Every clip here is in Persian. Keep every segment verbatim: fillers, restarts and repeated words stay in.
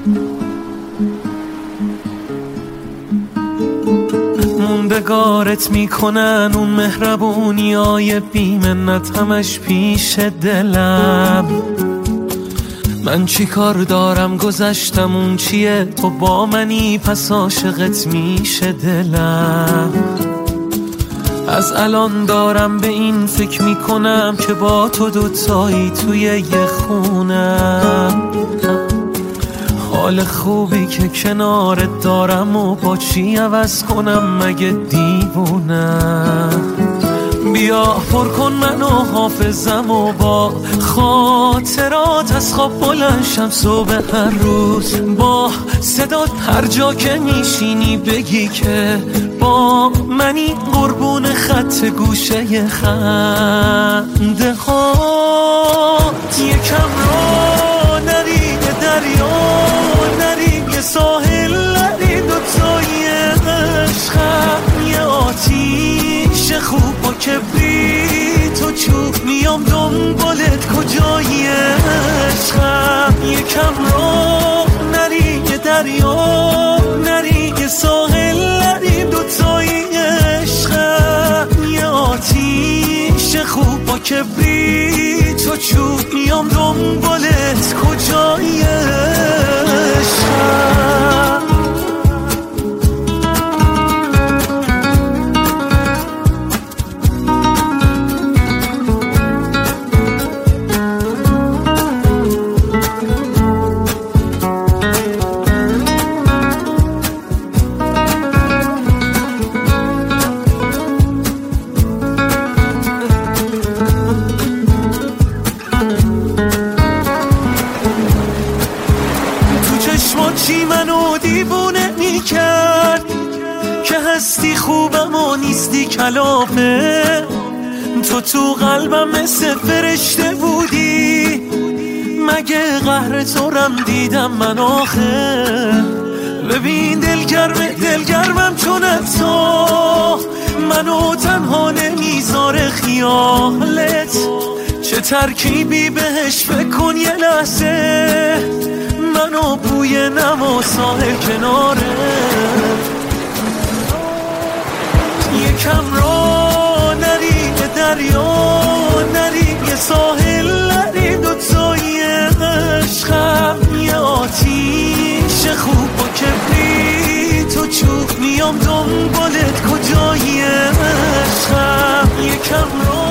موندگارت میکنن اون مهربونیای بیمنت همش پیش دلم. من چی کار دارم گذشتم اون چیه، تو با منی پس عاشقت میشه دلم. از الان دارم به این فکر میکنم که با تو دوتایی توی یه خونم. حال خوبی که کنارت دارم و با چی عوض کنم مگه دیوونم. بیا پر کن منو حافظم و با خاطرات از خواب بلنشم صبح هر روز. با صدات هر جا که میشینی بگی که با منی قربون خط گوشه خنده هات. یکم را نری به دریا نری یه ساحل نری دوتای عشقم. یه آتیش خوب و کبریت و چوب میام دنبالت کجای عشقم. یکم را نری یه دریا نری یه ساحل نری دوتای عشقم. یه آتیش خوب با کبریت و چوب میام دنبالت کجای عشقم. چی منو دیوونه میکرد که هستی خوبم و نیستی کلافه. تو تو قلبم مثل فرشته بودی مگه قهر تو رم دیدم من آخه. ببین دلگرم دلگرمم چون تو منو تنها نمیذاره خیالت. چه ترکیبی بهش فکر کن یه لحظه منو بوی نم و ساحل کناره. یکم را نری به دریا نری یه ساحل نری دوتای عشقم. یه آتیش خوب و کبریت و چوب میام دنبالت کجای عشقم. یکم را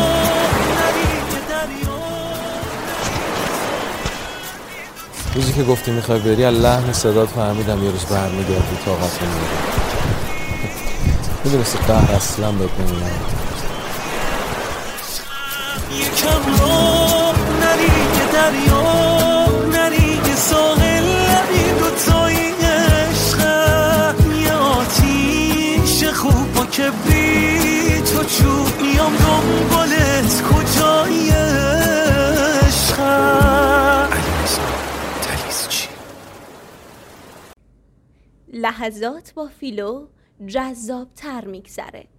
روزی که گفتی میخوای بری از لحن صدات فهمیدم یه روز برمیگردی طاقت نمیدی. میدونستی قهر اصلا بهت نمیدونم. یکم را نری یه دریا نری یه ساحل نری دوتای عشقم. یه آتیش خوب با کبریت و چوب میام دنبالت کجای عشقم. لحظات با فیلو جذاب تر میگذره.